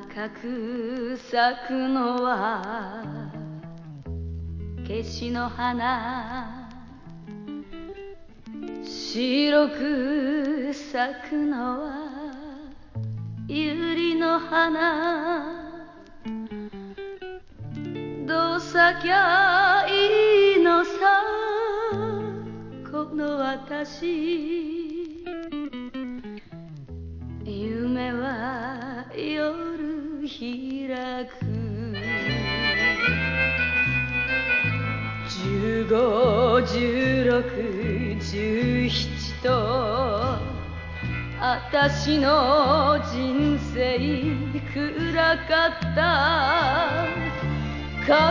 赤く咲くのはケシの花、白く咲くのは百合の花。どう咲きゃいいのさこの私、夢は夜開く。15、16、17と私の人生暗かった。